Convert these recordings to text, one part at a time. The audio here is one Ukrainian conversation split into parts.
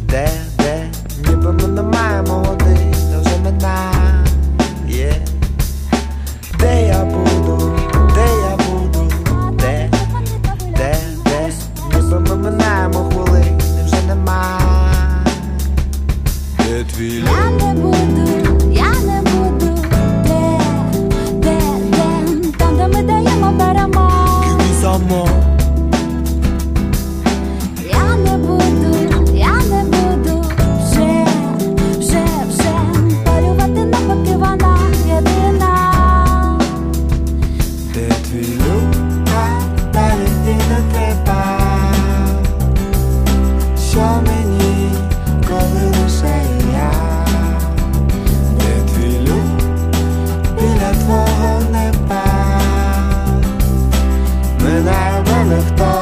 де, ніби ми не маємо води, та вже минає. Де я буду, де, ніби ми минаємо хвилини, вже нема. Де твій люк? Я не буду, де, там, де ми даємо, беремо. Give me some more. Я не буду вже полювати навпаки, вона єдина. Де твій люк? Далі ти не треба. Що мені, коли лише я? Де твій люк? Біля твого неба. Минає мене хто?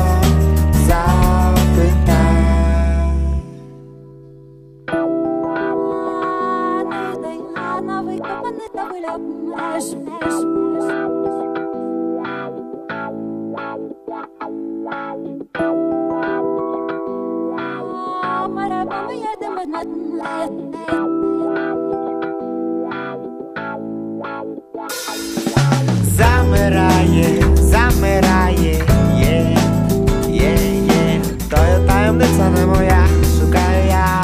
Замирає, є, тою таємниця не моя, шукаю я.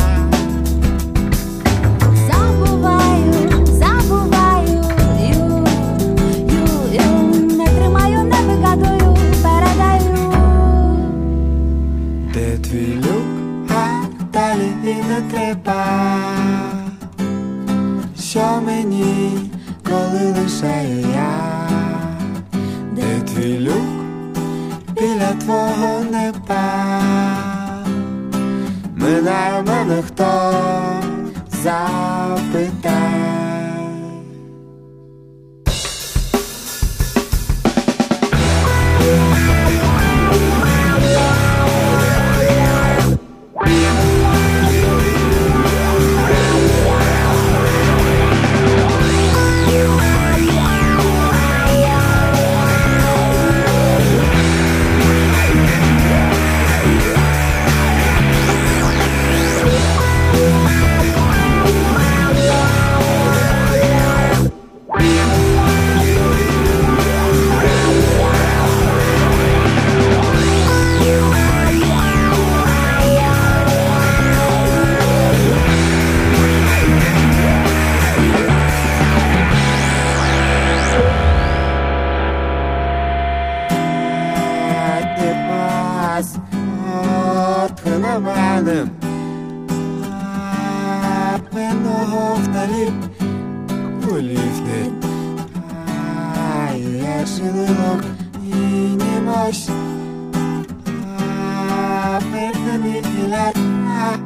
Забуваю, не тримаю, не вигадую, передаю. Де твій люк, а далі і не треба. Що мені, коли лише я? Де твій люк, біля твого неба. Минає мене хто, запитай. Феноменом пенного вдалі полівне. Я жилилок і не мощ. Перед нами філет.